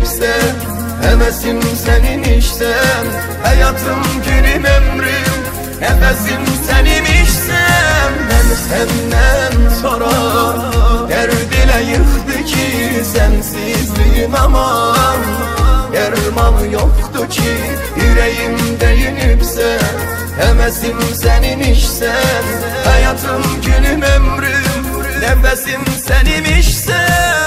yenibse, hevesim seninmişsen, hayatım günüm ömrüm, nefesim seninmişsen. Ben senden sonra derd ile yıktı ki sensizliğin aman, dermanı yoktu ki yüreğimde yenibse, hevesim seninmişsen, hayatım günüm ömrüm, nefesim seninmişsen.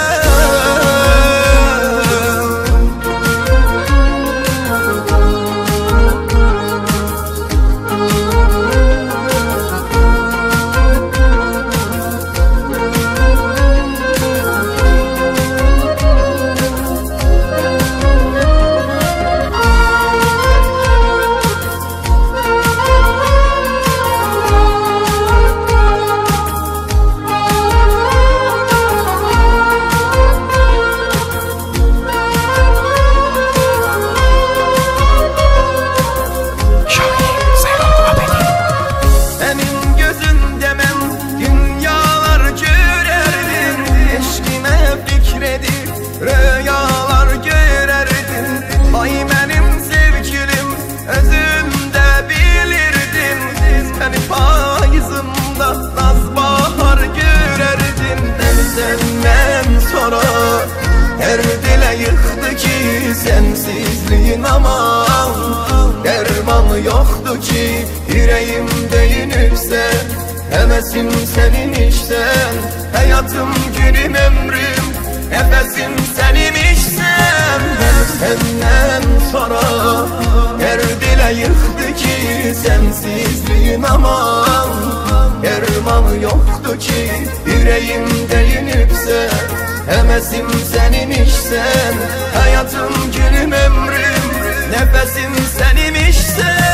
Rüyalar görerdin, ay benim sevgilim, özümde bilirdin. Seni payızımda naz bahar görerdin. Senden sonra derd ile yıktı ki sensizliğin aman, dermanı yoktu ki yüreğimde yenibse, hevesim seninmişsen, hayatım günüm ömrüm, nefesim seninmişsen. Ben senden sonra derd ile yıktı ki sensizliğin aman, dermanı yoktu ki yüreğimde yenibse, hevesim seninmişsen, hayatım günüm ömrüm, nefesim seninmişsen.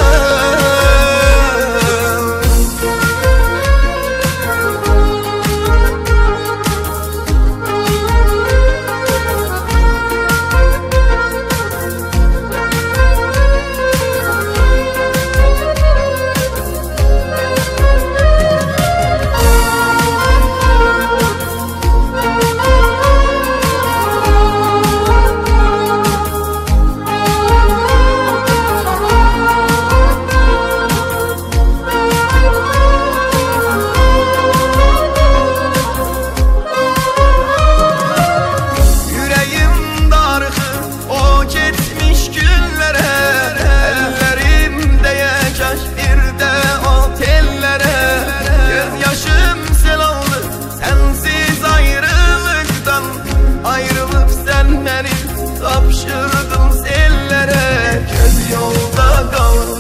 Tapşırdım sellere, göz yolda kalır,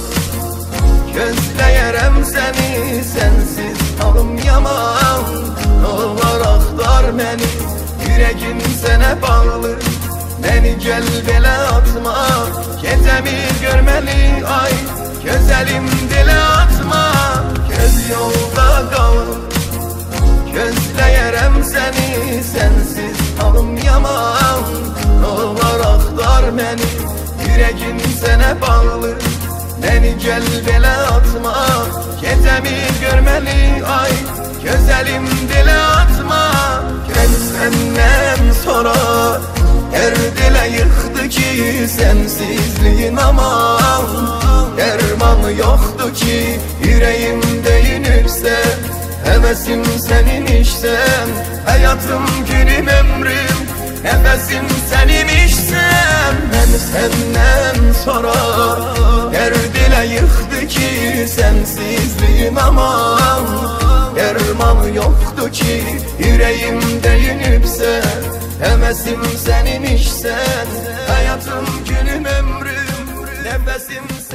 gözleyerem seni, sensiz halım yaman. Olur aktar beni, yüreğim sana bağlı, beni gel bele atma, gecemi görmeli ay, güzelim dile atma. Göz yolda kalır, gözleyerem seni, sensiz halım yaman. Olur aktar beni, yüreğim sana bağlı, beni gel bele atma, gecemi görmeli ay, güzelim dile atma. Ben senden sonra derd ile yıktı ki sensizliğin aman, dermanı yoktu ki yüreğimde yenibse, hevesim seninmişsen, hayatım günüm ömrüm, nefesim seninmişsen. Ben senden sonra derd ile yıktı ki sensizliğin aman, dermanı yoktu ki yüreğimde yenibse, hevesim seninmişsen, hayatım günüm ömrüm, nefesim